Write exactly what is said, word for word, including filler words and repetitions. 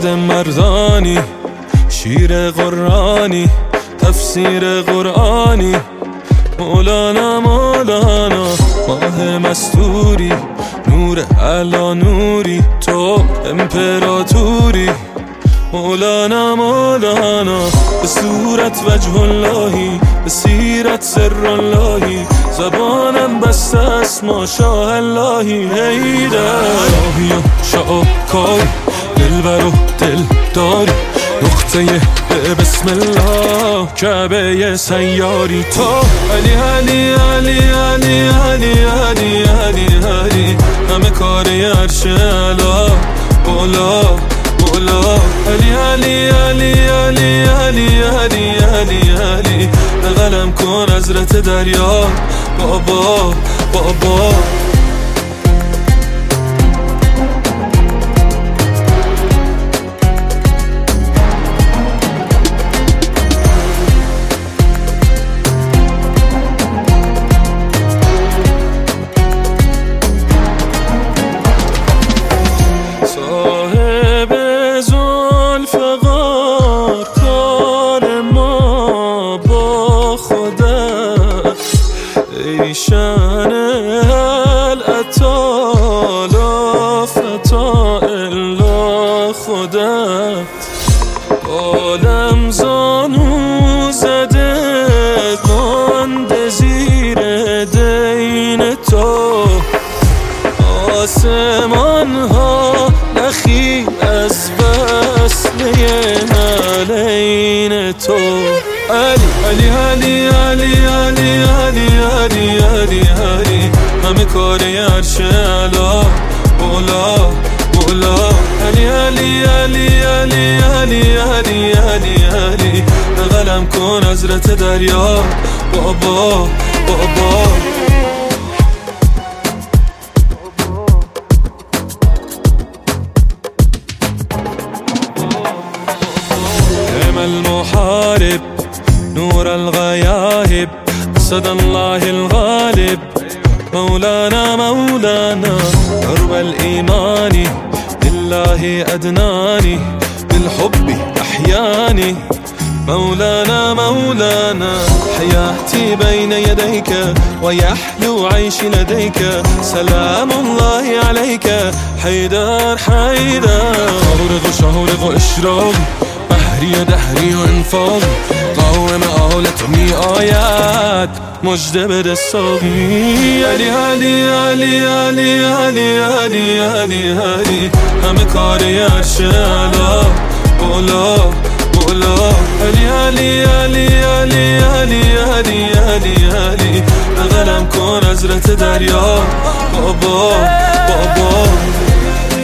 مرد مردانی، شیر قرآنی، تفسیر قرآنی، مولانا مولانا، ماه مستوری، نور علا نوری، تو امپراتوری، مولانا مولانا، به صورت وجه اللهی، به سیرت سر اللهی، زبانم بسته است ما شاه اللهی. هیدر شاهی و شاکاری، دلبر و دل داری، نقطه به بسم الله، کعبه سیاری، تو علی علی علی علی علی علی علی علی، همه کاری عرش اعلا مولا مولا، علی علی علی علی علی علی علی علی، به قلم کن حضرت دریا بابا بابا. شان العطا لا فتا الا خودت، عالم زانو زده مانده زیر دین تو، آسمان ها نخی از وصله علین تو، علی علی علی علی علی علی علی علی علی، همه کاری عرش اعلا مولا مولا، علی علی علی علی علی علی علی علی، به قلم کن حضرت دریا بابا بابا. المحارب نور الغياهب، أسد الله الغالب، مولانا مولانا، درب الإيمان بالله أدناني، بالحب أحياني، مولانا مولانا، حياتي بين يديك ويحلو عيشي لديك، سلام الله عليك حيدر حيدر، شهرق شهرق إشراقي، بحری و دهری و انفاق، قوم آلت می آید مجده بده ساقی، علی علی علی علی علی علی علی علی، همه کاری عرش اعلا مولا مولا، علی علی علی علی علی علی علی علی، به قلم کن حضرت دریا بابا بابا.